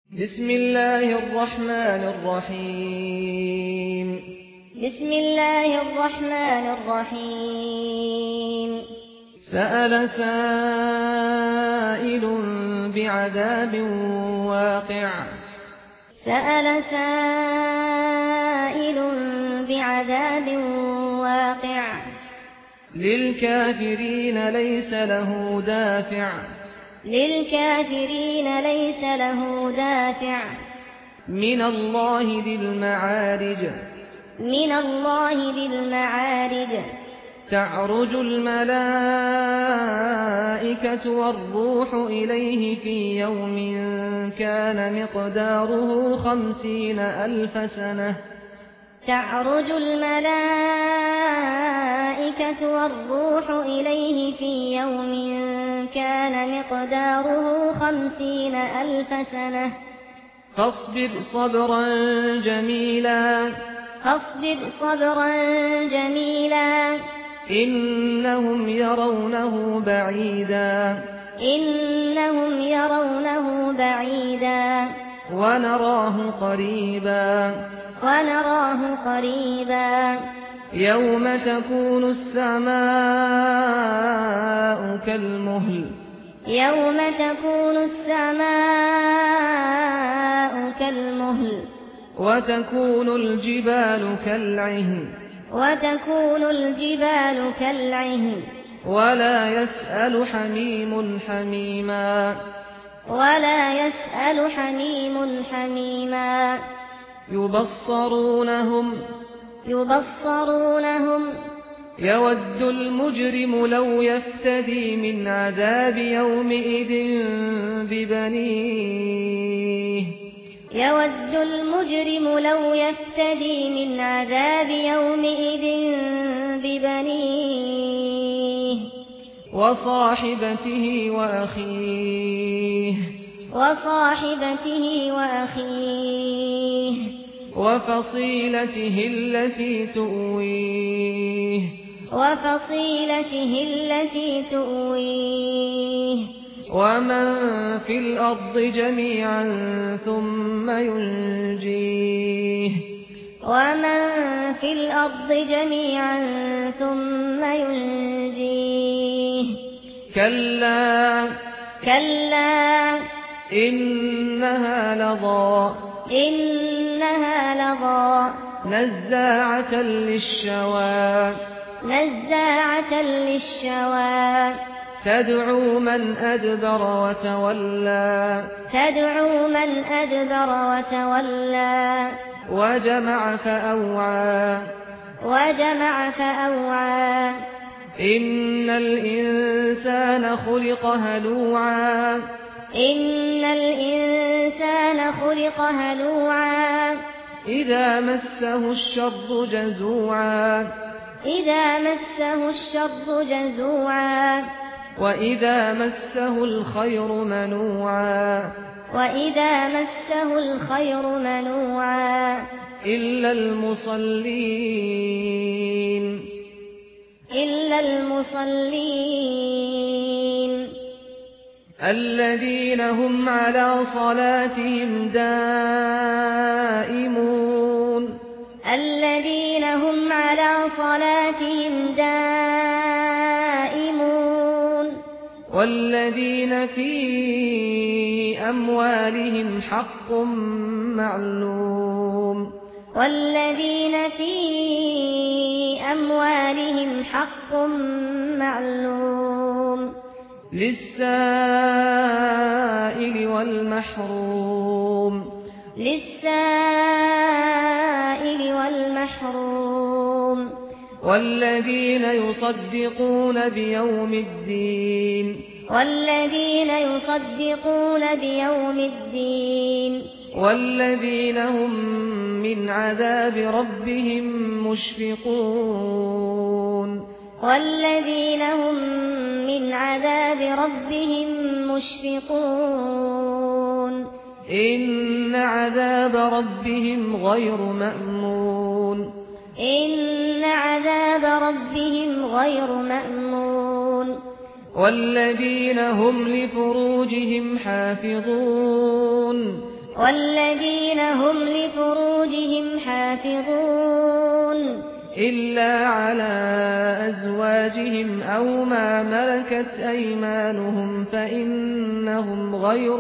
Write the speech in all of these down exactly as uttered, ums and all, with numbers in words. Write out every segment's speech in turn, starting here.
بسم الله الرحمن الرحيم بسم الله الرحمن الرحيم سأل سائل بعذاب واقع سأل سائل بعذاب واقع للكافرين ليس له دافع للكافرين ليس له دافع من الله ذي المعارج من الله ذي المعارج تعرج الملائكة والروح إليه في يوم كان مقداره خمسين ألف سنة تعرج الملائكة والروح إليه في يوم كان مقداره خمسين ألف سنة فاصبر صبرا جميلا فاصبر صبرا جميلا إنهم يرونه بعيدا إنهم يرونه بعيدا ونراه قريبا ونراه قريبا يوم تكون السماء كالمهل يوم تكون السماء كالمهل وتكون الجبال كالعهن وتكون الجبال كالعهن ولا يسأل حميم حميما ولا يسأل حميم حميما يبصرونهم يبصرونهم يود المجرم لو يفتدي من عذاب يومئذ ببنيه يود المجرم لو يفتدي من عذاب يومئذ ببنيه وصاحبته وأخيه وصاحبته وأخيه وفصيلته التي تؤويه وفصيلته التي تؤويه ومن في الأرض جميعا ثم ينجيه ومن في الأرض جميعا ثم ينجيه كلا كلا إنها لظى إنها لظى نزاعة للشوى نزاعة للشوى تدعو من أدبر وتولى تدعو من أدبر وتولى وجمع فأوعى وجمع فأوعى إن الإنسان خلق هلوعا إن الإنسان خلق هلوعا إذا مسه الشر جزوعا إذا مسه الشر جزوعا وإذا مسه الخير منوعا وإذا مسه الخير منوعا إلا المصلين إلا المصلين الذين هم على صلاتهم دائمون الذين هم على صلاتهم دائمون والذين في أموالهم حق معلوم والذين في أموالهم حق معلوم للسائل والمحروم للسائل والمحروم والذين يصدقون بيوم الدين والذين يصدقون بيوم الدين والذين هم من عذاب ربهم مشفقون والذين هم من عذاب ربهم مشفقون إن عذاب ربهم غير مأمون إن عذاب ربهم غير مأمون والذين هم لفروجهم حافظون والذين هم لفروجهم حافظون إلا على أزواجهم أو ما ملكت أيمانهم فإنهم غير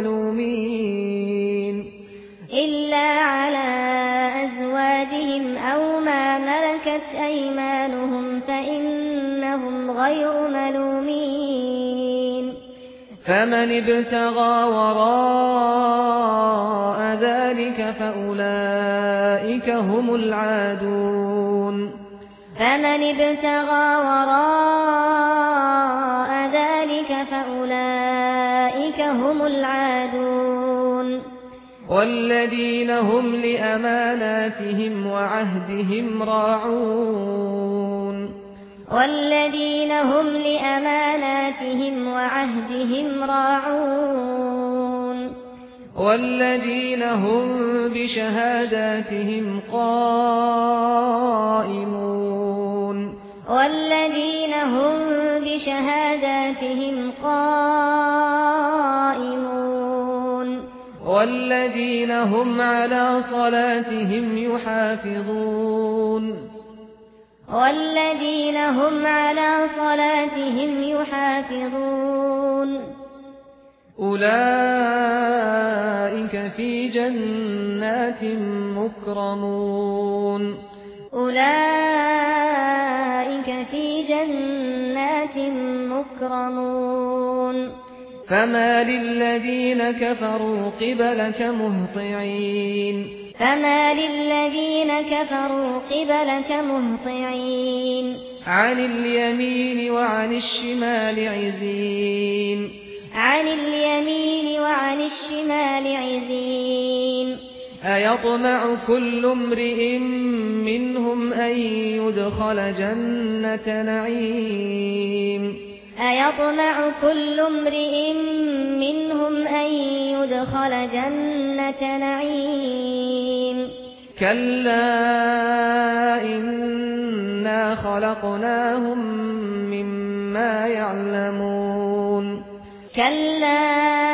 ملومين إلا على أزواجهم أو ما ملكت أيمانهم فإنهم غير ملومين فمن ابتغى وراء ذلك فأولئك هم العادون فمن ابتغى وراء ذلك فأولئك هم العادون والذين هم لأماناتهم وعهدهم راعون والذين هم لأماناتهم وعهدهم راعون والذين هم بشهاداتهم قائمون والذين هم بشهاداتهم قائمون والذين هم على صلاتهم يحافظون والذين هم على صلاتهم يحافظون أولئك في جنات مكرمون أولئك في جنات مكرمون فما للذين كفروا قبلك مهطعين فما للذين كفروا قبلك مهطعين عن اليمين وعن الشمال عزين عن اليمين وعن الشمال عزين أيطمع كل امرئ منهم أن يدخل جنة نعيم أيطمع كل امرئ منهم أن يدخل جنة نعيم كلا إنا خلقناهم مما يعلمون كلا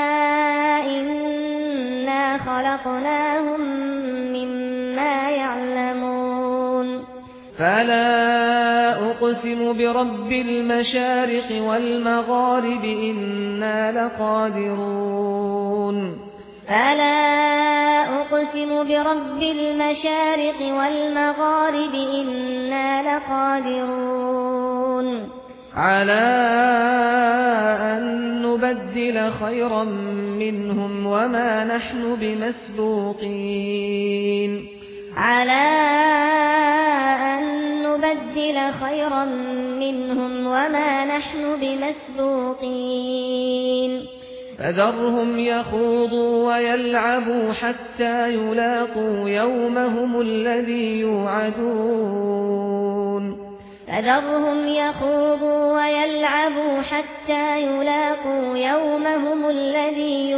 إنا خلقناهم مما يعلمون فلا أقسم برب المشارق والمغارب إنا لقادرون فلا أقسم برب المشارق والمغارب إنا لقادرون على أن نبدل خيرا منهم وما نحن بمسبوقين على أن نبدل خيرا منهم وما نحن بمسبوقين فذرهم يخوضوا ويلعبوا حتى يلاقوا يومهم الذي يوعدون فذرهم يخوضوا ويلعبوا حتى يلاقوا يومهم الذي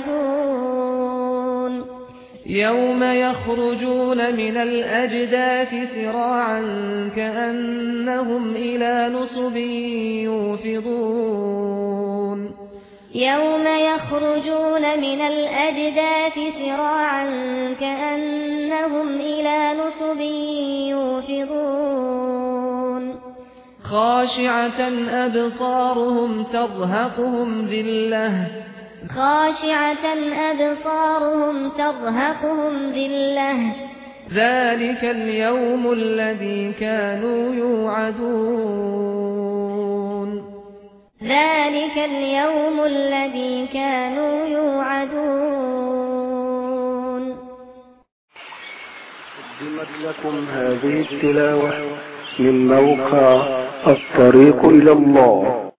يوعدون يوم يخرجون من الأجداث سراعا كأنهم إلى نصب يوفضون يوم يخرجون من الأجداث سراعا كأنهم إلى نصب يوفضون خاشعة أبصارهم ترهقهم ذلة خاشعة أبصارهم ترهقهم ذلة ذلك اليوم الذي كانوا يوعدون ذلك اليوم الذي كانوا يوعدون. قدمت لكم هذه التلاوة من موقع الطريق إلى الله.